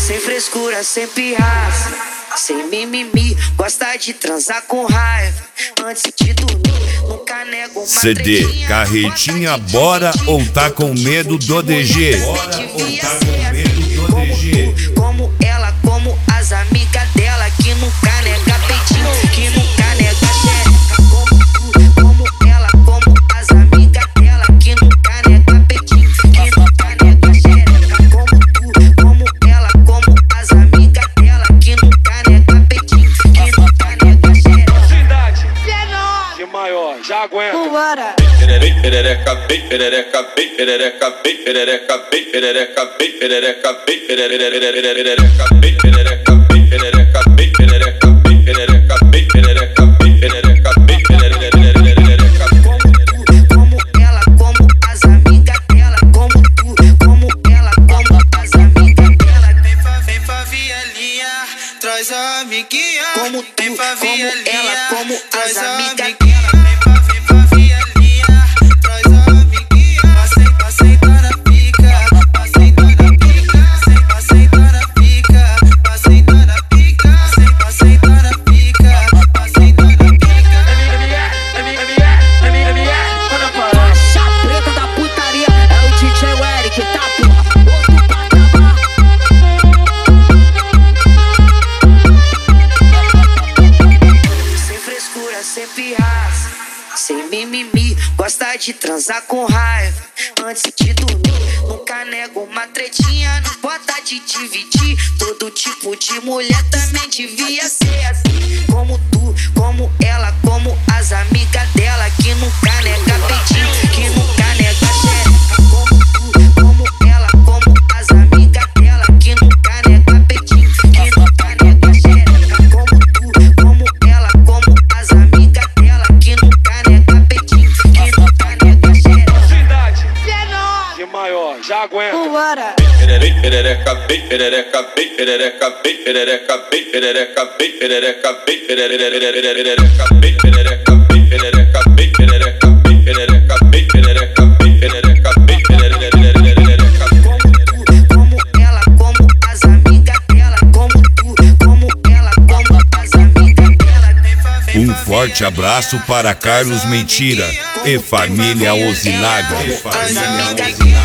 Sem frescura, sem pirraça, sem mimimi, gosta de transar com raiva. Antes de dormir, nunca nego uma CD, carretinha, bora ou tá com medo do DG? Bora ou tá com medo do DG? Como ela, como as amigas dela, que nunca nega peitinho, que nunca nega xereca. Como ela, como as amigas dela, que nunca nega peitinho, que nunca nega xereca. Como ela, como as amigas dela, que nunca nega peitinho, que nunca nega xereca. Cidade, que maior, já aguenta. Bora. Perereca, perereca, perereca, perereca, perereca, perereca, perereca, perereca, perereca, perereca, perereca, perereca, perereca, perereca. Como ela, como as amigas dela, como tu, como ela, como as amigas dela. Vem pra vielinha, traz a amiguinha. Como tu, vem pra como vielinha, ela, como as traz a amigas amiguinha. dela. Vem pra vielinha, traz a amiguinha. Passei na pica, passei na pica, passei na pica, passei na pica, passei na pica, passei na Faixa preta da putaria, é o DJ Eric, tá porra, outro patamar. Sem frescura, sem pirraça, sem mimimi, gosta de transar com raiva. Antes de dormir, nunca nego uma tretinha, não bota de dividir. Todo tipo de mulher também devia ser assim. Como tu, como ela, como as amigas dela, que nunca nega peitinho, que nunca nega xereca. Como ela, como as amigas dela, que nunca nega peitinho, que nunca nega xereca. Como ela, como as amigas dela, que nunca nega peitinho, que nunca nega xereca. Cidade, que maior, já aguenta. Bora. perereca, perereca, perereca, perereca, perereca, perereca, perereca, perereca, perereca, perereca, perereca, perereca, perereca, perereca. Como ela, como as amigas dela, como tu, como ela, como as amigas dela. Um forte abraço para Carlos Mentira e família Osinaga. As amigas